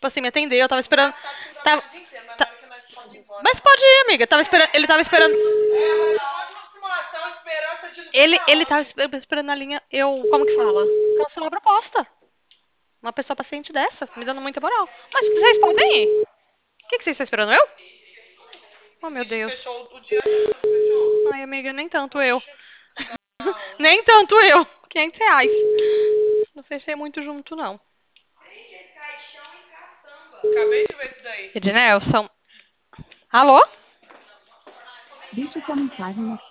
tipo assim, me atendeu, eu tava esperando. Engraçado que ainda Tava, mais o dia inteiro, mas na tá- hora que nós fomos embora. mas pode ir, amiga. Tava esperando, ele tava esperando. É, mas pode uma simulação, esperança de não sei Ele da tava onde. esperando na linha. Eu. Como que fala? Cancelou a proposta. Uma pessoa paciente dessa, me dando muita moral. Mas vocês podem ir? O que vocês estão esperando eu? Oh, O meu bicho Deus. fechou o dia antes, não fechou? Ai, amiga, nem tanto eu. Não. Nem tanto eu. R$ 500. Não fechei muito junto, não. Gente, esse caixão em caçamba. Acabei de ver isso daí. Ednelson. Alô? Deixe sua mensagem